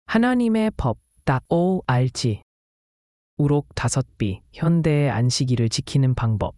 하나님의 법, 딱 ORG. 우록 5B, 현대의 안식일을 지키는 방법.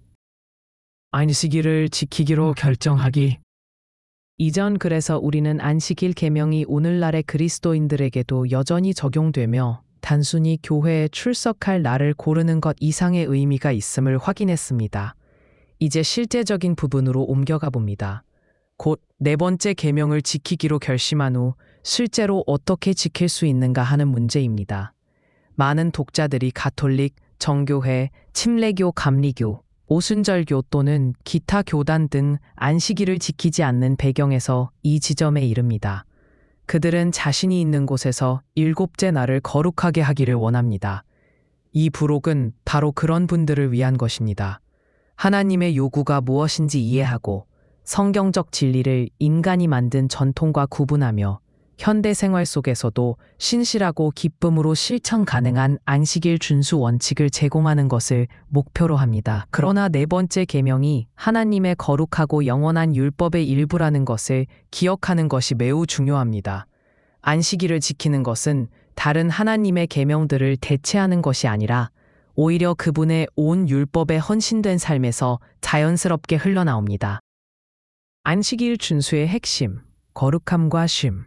안식일을 지키기로 결정하기. 이전 그래서 우리는 안식일 계명이 오늘날의 그리스도인들에게도 여전히 적용되며 단순히 교회에 출석할 날을 고르는 것 이상의 의미가 있음을 확인했습니다. 이제 실제적인 부분으로 옮겨가 봅니다. 곧 4번째 계명을 지키기로 결심한 후 실제로 어떻게 지킬 수 있는가 하는 문제입니다. 많은 독자들이 가톨릭, 정교회, 침례교, 감리교, 오순절교 또는 기타 교단 등 안식일을 지키지 않는 배경에서 이 지점에 이릅니다. 그들은 자신이 있는 곳에서 7째 날을 거룩하게 하기를 원합니다. 이 부록은 바로 그런 분들을 위한 것입니다. 하나님의 요구가 무엇인지 이해하고 성경적 진리를 인간이 만든 전통과 구분하며 현대 생활 속에서도 신실하고 기쁨으로 실천 가능한 안식일 준수 원칙을 제공하는 것을 목표로 합니다. 그러나 4번째 계명이 하나님의 거룩하고 영원한 율법의 일부라는 것을 기억하는 것이 매우 중요합니다. 안식일을 지키는 것은 다른 하나님의 계명들을 대체하는 것이 아니라 오히려 그분의 온 율법에 헌신된 삶에서 자연스럽게 흘러나옵니다. 안식일 준수의 핵심, 거룩함과 쉼.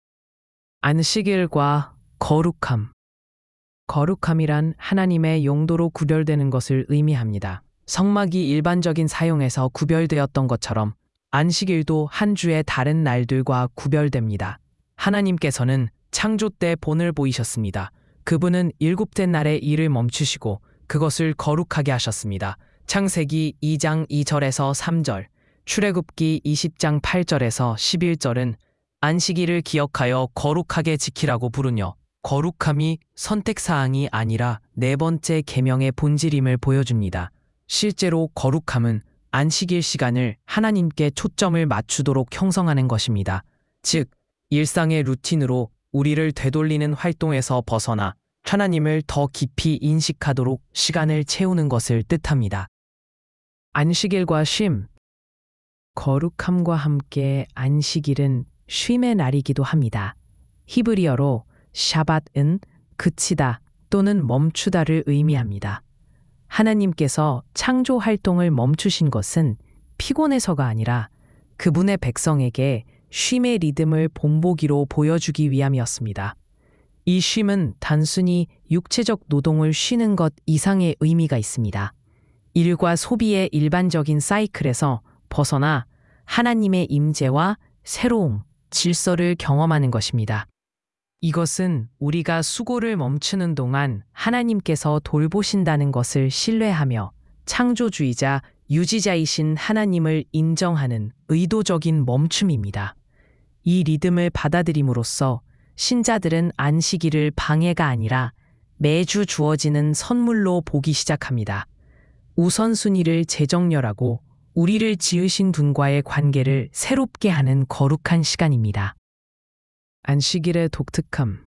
안식일과 거룩함. 거룩함이란 하나님의 용도로 구별되는 것을 의미합니다. 성막이 일반적인 사용에서 구별되었던 것처럼 안식일도 한 주의 다른 날들과 구별됩니다. 하나님께서는 창조 때 본을 보이셨습니다. 그분은 7째 날에 일을 멈추시고 그것을 거룩하게 하셨습니다. 창세기 2장 2절에서 3절, 출애굽기 20장 8절에서 11절은 안식일을 기억하여 거룩하게 지키라고 부르며 거룩함이 선택사항이 아니라 4번째 계명의 본질임을 보여줍니다. 실제로 거룩함은 안식일 시간을 하나님께 초점을 맞추도록 형성하는 것입니다. 즉, 일상의 루틴으로 우리를 되돌리는 활동에서 벗어나 하나님을 더 깊이 인식하도록 시간을 채우는 것을 뜻합니다. 안식일과 쉼. 거룩함과 함께 안식일은 쉼의 날이기도 합니다. 히브리어로 샤밧은 그치다 또는 멈추다를 의미합니다. 하나님께서 창조 활동을 멈추신 것은 피곤해서가 아니라 그분의 백성에게 쉼의 리듬을 본보기로 보여주기 위함이었습니다. 이 쉼은 단순히 육체적 노동을 쉬는 것 이상의 의미가 있습니다. 일과 소비의 일반적인 사이클에서 벗어나 하나님의 임재와 새로움, 질서를 경험하는 것입니다. 이것은 우리가 수고를 멈추는 동안 하나님께서 돌보신다는 것을 신뢰하며 창조주의자, 유지자이신 하나님을 인정하는 의도적인 멈춤입니다. 이 리듬을 받아들임으로써 신자들은 안식일을 방해가 아니라 매주 주어지는 선물로 보기 시작합니다. 우선순위를 재정렬하고 우리를 지으신 분과의 관계를 새롭게 하는 거룩한 시간입니다. 안식일의 독특함.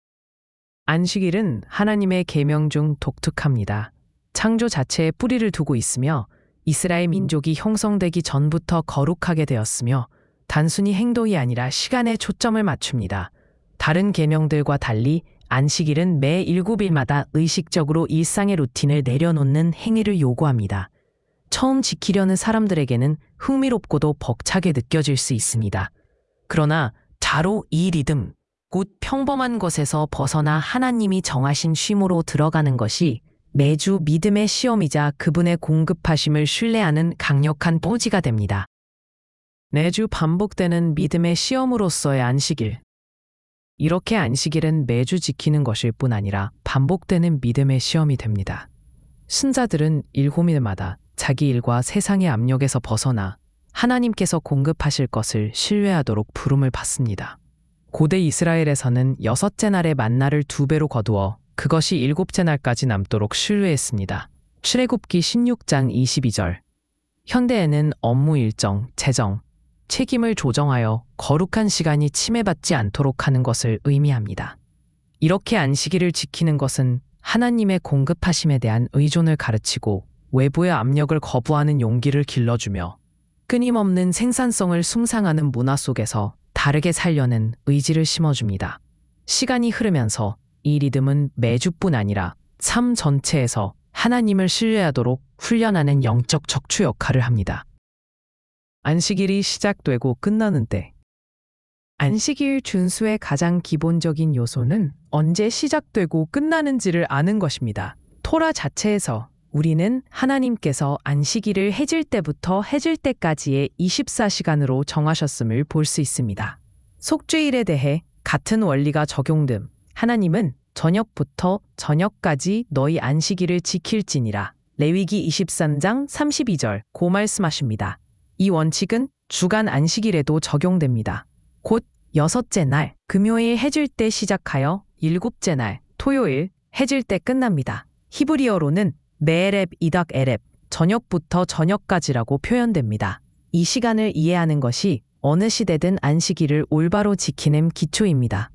안식일은 하나님의 계명 중 독특합니다. 창조 자체에 뿌리를 두고 있으며 이스라엘 민족이 형성되기 전부터 거룩하게 되었으며 단순히 행동이 아니라 시간에 초점을 맞춥니다. 다른 계명들과 달리 안식일은 매 7일마다 의식적으로 일상의 루틴을 내려놓는 행위를 요구합니다. 처음 지키려는 사람들에게는 흥미롭고도 벅차게 느껴질 수 있습니다. 그러나 바로 이 리듬, 곧 평범한 것에서 벗어나 하나님이 정하신 쉼으로 들어가는 것이 매주 믿음의 시험이자 그분의 공급하심을 신뢰하는 강력한 포지가 됩니다. 매주 반복되는 믿음의 시험으로서의 안식일. 이렇게 안식일은 매주 지키는 것일 뿐 아니라 반복되는 믿음의 시험이 됩니다. 신자들은 7일마다 자기 일과 세상의 압력에서 벗어나 하나님께서 공급하실 것을 신뢰하도록 부름을 받습니다. 고대 이스라엘에서는 6째 날의 만나를 2배로 거두어 그것이 7째 날까지 남도록 신뢰했습니다. 출애굽기 16장 22절. 현대에는 업무 일정, 재정, 책임을 조정하여 거룩한 시간이 침해받지 않도록 하는 것을 의미합니다. 이렇게 안식일을 지키는 것은 하나님의 공급하심에 대한 의존을 가르치고 외부의 압력을 거부하는 용기를 길러주며 끊임없는 생산성을 숭상하는 문화 속에서 다르게 살려는 의지를 심어줍니다. 시간이 흐르면서 이 리듬은 매주뿐 아니라 삶 전체에서 하나님을 신뢰하도록 훈련하는 영적 척추 역할을 합니다. 안식일이 시작되고 끝나는 때. 안식일 준수의 가장 기본적인 요소는 언제 시작되고 끝나는지를 아는 것입니다. 토라 자체에서 우리는 하나님께서 안식일을 해질 때부터 해질 때까지의 24시간으로 정하셨음을 볼 수 있습니다. 속죄일에 대해 같은 원리가 적용됨. 하나님은 저녁부터 저녁까지 너희 안식일을 지킬지니라. 레위기 23장 32절 고 말씀하십니다. 이 원칙은 주간 안식일에도 적용됩니다. 곧 여섯째 날 금요일 해질 때 시작하여 일곱째 날 토요일 해질 때 끝납니다. 히브리어로는 메에렙 이닥 에렙 저녁부터 저녁까지라고 표현됩니다. 이 시간을 이해하는 것이 어느 시대든 안식일을 올바로 지키는 기초입니다.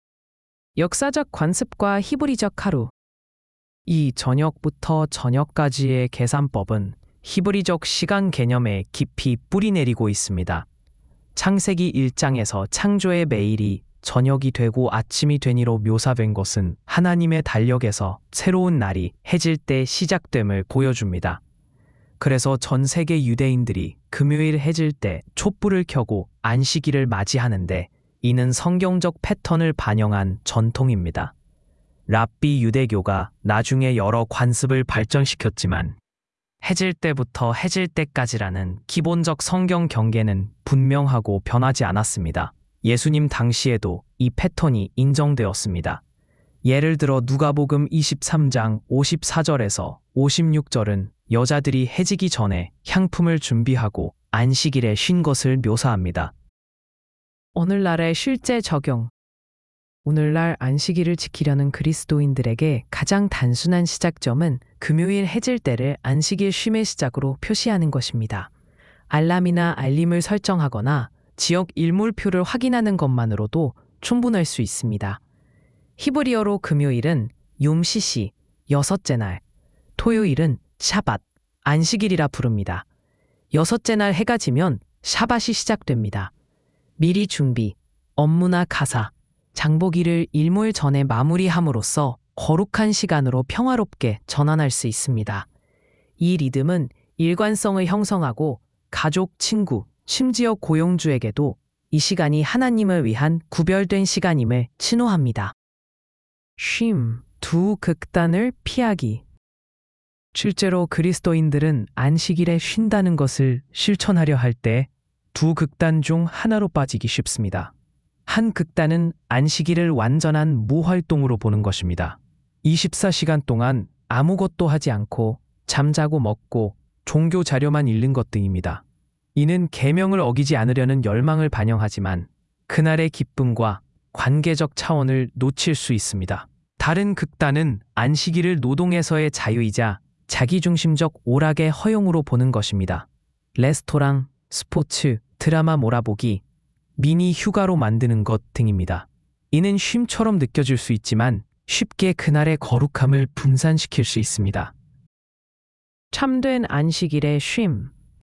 역사적 관습과 히브리적 하루. 이 저녁부터 저녁까지의 계산법은 히브리적 시간 개념에 깊이 뿌리내리고 있습니다. 창세기 1장에서 창조의 매일이 저녁이 되고 아침이 되니로 묘사된 것은 하나님의 달력에서 새로운 날이 해질 때 시작됨을 보여줍니다. 그래서 전 세계 유대인들이 금요일 해질 때 촛불을 켜고 안식일을 맞이하는데 이는 성경적 패턴을 반영한 전통입니다. 랍비 유대교가 나중에 여러 관습을 발전시켰지만 해질 때부터 해질 때까지라는 기본적 성경 경계는 분명하고 변하지 않았습니다. 예수님 당시에도 이 패턴이 인정되었습니다. 예를 들어 누가복음 23장 54절에서 56절은 여자들이 해지기 전에 향품을 준비하고 안식일에 쉰 것을 묘사합니다. 오늘날의 실제 적용. 오늘날 안식일을 지키려는 그리스도인들에게 가장 단순한 시작점은 금요일 해질 때를 안식일 쉼의 시작으로 표시하는 것입니다. 알람이나 알림을 설정하거나 지역 일몰표를 확인하는 것만으로도 충분할 수 있습니다. 히브리어로 금요일은 욤시시, 여섯째 날, 토요일은 샤밧, 안식일이라 부릅니다. 여섯째 날 해가 지면 샤밧이 시작됩니다. 미리 준비, 업무나 가사, 장보기를 일몰 전에 마무리함으로써 거룩한 시간으로 평화롭게 전환할 수 있습니다. 이 리듬은 일관성을 형성하고 가족, 친구, 심지어 고용주에게도 이 시간이 하나님을 위한 구별된 시간임을 신호합니다. 쉼, 두 극단을 피하기. 실제로 그리스도인들은 안식일에 쉰다는 것을 실천하려 할 때 두 극단 중 하나로 빠지기 쉽습니다. 한 극단은 안식일을 완전한 무활동으로 보는 것입니다. 24시간 동안 아무것도 하지 않고 잠자고 먹고 종교 자료만 읽는 것 등입니다. 이는 계명을 어기지 않으려는 열망을 반영하지만 그날의 기쁨과 관계적 차원을 놓칠 수 있습니다. 다른 극단은 안식일을 노동에서의 자유이자 자기중심적 오락의 허용으로 보는 것입니다. 레스토랑, 스포츠, 드라마 몰아보기, 미니 휴가로 만드는 것 등입니다. 이는 쉼처럼 느껴질 수 있지만 쉽게 그날의 거룩함을 분산시킬 수 있습니다. 참된 안식일의 쉼.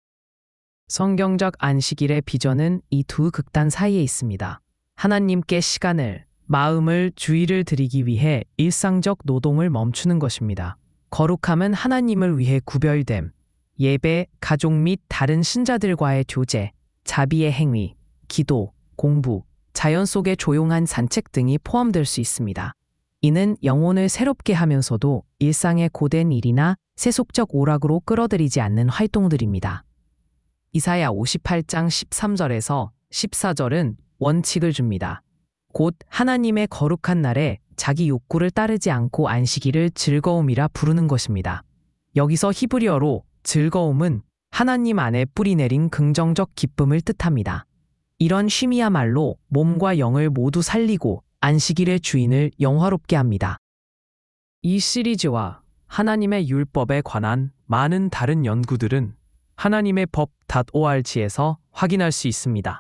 성경적 안식일의 비전은 이 두 극단 사이에 있습니다. 하나님께 시간을, 마음을, 주의를 드리기 위해 일상적 노동을 멈추는 것입니다. 거룩함은 하나님을 위해 구별됨, 예배, 가족 및 다른 신자들과의 교제, 자비의 행위, 기도, 공부, 자연 속의 조용한 산책 등이 포함될 수 있습니다. 이는 영혼을 새롭게 하면서도 일상의 고된 일이나 세속적 오락으로 끌어들이지 않는 활동들입니다. 이사야 58장 13절에서 14절은 원칙을 줍니다. 곧 하나님의 거룩한 날에 자기 욕구를 따르지 않고 안식일을 즐거움이라 부르는 것입니다. 여기서 히브리어로 즐거움은 하나님 안에 뿌리내린 긍정적 기쁨을 뜻합니다. 이런 쉼이야말로 몸과 영을 모두 살리고 안식일의 주인을 영화롭게 합니다. 이 시리즈와 하나님의 율법에 관한 많은 다른 연구들은 하나님의 법.org에서 확인할 수 있습니다.